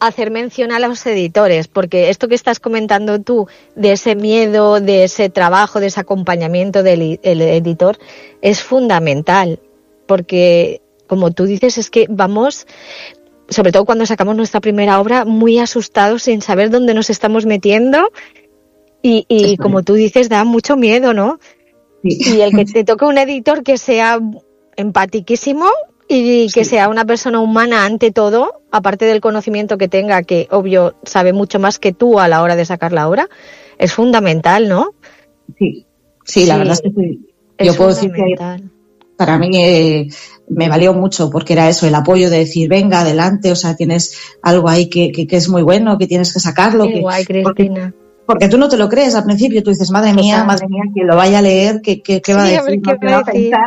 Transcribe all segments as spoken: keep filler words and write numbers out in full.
hacer mención a los editores, porque esto que estás comentando tú, de ese miedo, de ese trabajo, de ese acompañamiento del el editor, es fundamental, porque como tú dices, es que vamos, sobre todo cuando sacamos nuestra primera obra, muy asustados sin saber dónde nos estamos metiendo y, y como tú dices, da mucho miedo, ¿no? Sí. Y el que te toque un editor que sea empatiquísimo y que sí. sea una persona humana ante todo, aparte del conocimiento que tenga, que obvio sabe mucho más que tú a la hora de sacar la obra, es fundamental, ¿no? Sí, sí, la sí. verdad es que sí. Yo puedo decir que para mí eh, me valió mucho porque era eso, el apoyo de decir, venga, adelante, o sea, tienes algo ahí que, que, que es muy bueno, que tienes que sacarlo. Qué que, guay, Cristina. Porque, porque tú no te lo crees al principio, tú dices, madre mía, Total. madre mía, quien lo vaya a leer, ¿qué, qué, qué sí, va a decir? A ver, ¿qué ¿No va a pensar?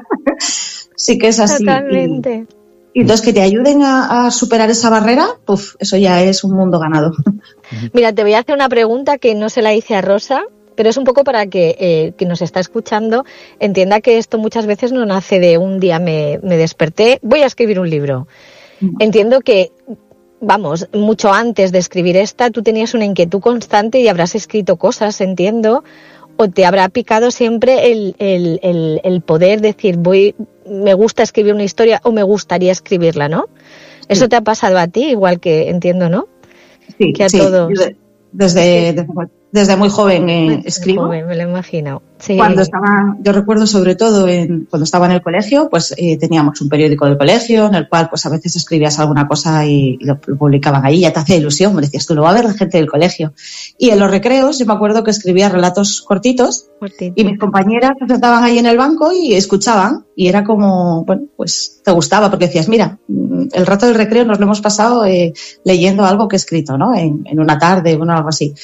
Sí que es así. Totalmente. Y, y entonces que te ayuden a, a superar esa barrera, puf, eso ya es un mundo ganado. Mira, te voy a hacer una pregunta que no se la hice a Rosa, pero es un poco para que eh, quien nos está escuchando entienda que esto muchas veces no nace de un día me, me desperté, voy a escribir un libro. Entiendo que, vamos, mucho antes de escribir esta, tú tenías una inquietud constante y habrás escrito cosas, entiendo, o te habrá picado siempre el, el, el, el poder decir, voy, me gusta escribir una historia o me gustaría escribirla, ¿no? Sí. Eso te ha pasado a ti, igual que entiendo, ¿no? Sí, que a sí. todos. Desde, desde, desde muy joven eh, escribo. Joven, me lo imagino. Sí. Cuando estaba, yo recuerdo sobre todo en, cuando estaba en el colegio, pues eh, teníamos un periódico del colegio en el cual pues a veces escribías alguna cosa y lo, lo publicaban ahí, ya te hacía ilusión, me decías tú, lo va a ver la gente del colegio. Y en los recreos yo me acuerdo que escribía relatos cortitos Cortito. y mis compañeras se sentaban ahí en el banco y escuchaban y era como, bueno, pues te gustaba porque decías, mira, el rato del recreo nos lo hemos pasado eh, leyendo algo que he escrito, ¿no? En, en una tarde, bueno, algo así.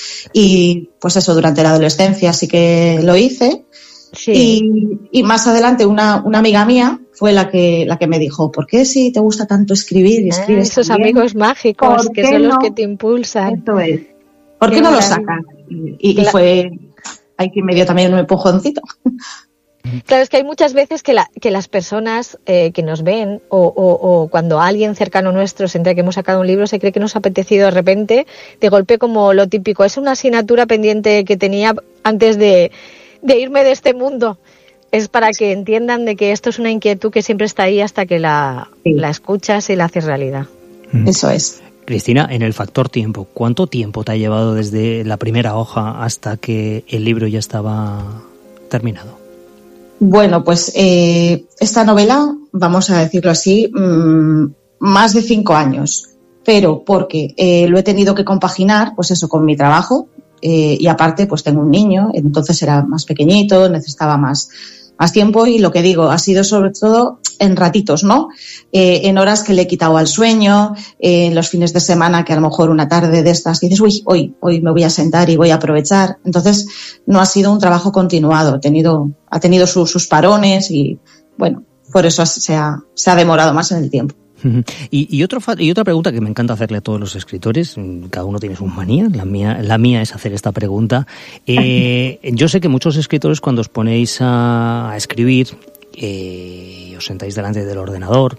Y pues eso, durante la adolescencia sí que lo hice. Sí. Y, y más adelante una, una amiga mía fue la que la que me dijo, ¿por qué si te gusta tanto escribir y escribes ah, esos también, amigos mágicos que son no? los que te impulsan? Esto es. ¿Por qué, qué no lo sacas? Y, y, y fue ahí que me dio también un empujoncito. Claro, es que hay muchas veces que, la, que las personas eh, que nos ven o, o, o cuando alguien cercano nuestro se entera que hemos sacado un libro se cree que nos ha apetecido de repente, de golpe como lo típico. Es una asignatura pendiente que tenía antes de, de irme de este mundo. Es para que entiendan de que esto es una inquietud que siempre está ahí hasta que la, sí. la escuchas y la haces realidad. Eso es. Cristina, en el factor tiempo, ¿cuánto tiempo te ha llevado desde la primera hoja hasta que el libro ya estaba terminado? Bueno, pues eh, esta novela, vamos a decirlo así, mmm, más de cinco años, pero porque eh, lo he tenido que compaginar, pues eso, con mi trabajo eh, y aparte pues tengo un niño, entonces era más pequeñito, necesitaba más, más tiempo y lo que digo, ha sido sobre todo en ratitos, ¿no? Eh, en horas que le he quitado al sueño, eh, en los fines de semana que a lo mejor una tarde de estas que dices, uy, hoy, hoy me voy a sentar y voy a aprovechar. Entonces no ha sido un trabajo continuado, ha tenido, ha tenido su, sus parones y bueno, por eso se ha, se ha demorado más en el tiempo. Y, y, otro, y otra pregunta que me encanta hacerle a todos los escritores, cada uno tiene sus manías, la mía, la mía es hacer esta pregunta. Eh, yo sé que muchos escritores cuando os ponéis a, a escribir, eh, os sentáis delante del ordenador,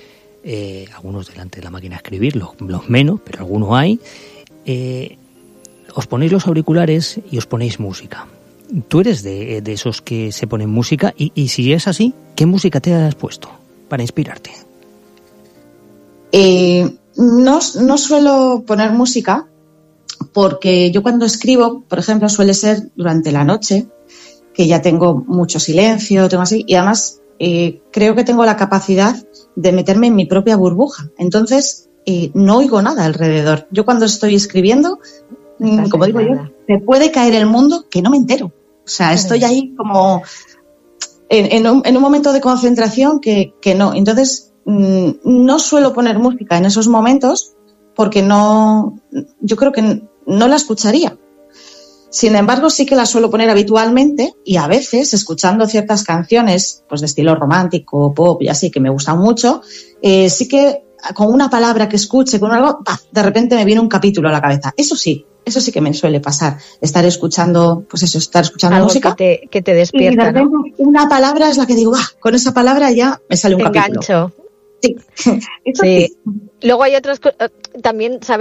eh, algunos delante de la máquina de escribir, los, los menos, pero algunos hay, eh, os ponéis los auriculares y os ponéis música. ¿Tú eres de, de esos que se ponen música? Y, y si es así, ¿qué música te has puesto para inspirarte? Eh, no, no suelo poner música porque yo cuando escribo, por ejemplo, suele ser durante la noche, que ya tengo mucho silencio, tengo así, y además eh, creo que tengo la capacidad de meterme en mi propia burbuja. Entonces, eh, no oigo nada alrededor. Yo cuando estoy escribiendo, no como digo nada. yo, me puede caer el mundo que no me entero. O sea, estoy ahí como en, en, un, en un momento de concentración que, que no. Entonces, no suelo poner música en esos momentos porque no, yo creo que no la escucharía. Sin embargo, sí que la suelo poner habitualmente y a veces, escuchando ciertas canciones pues de estilo romántico, pop y así, que me gustan mucho, eh, sí que con una palabra que escuche, con algo, ¡pah!, de repente me viene un capítulo a la cabeza. Eso sí, eso sí que me suele pasar. Estar escuchando, pues eso, estar escuchando algo música. Que te, que te despierta, y de repente, ¿no? Una palabra es la que digo, ¡ah!, con esa palabra ya me sale un te capítulo. Engancho. Sí. sí. Luego hay otras cosas, también sabes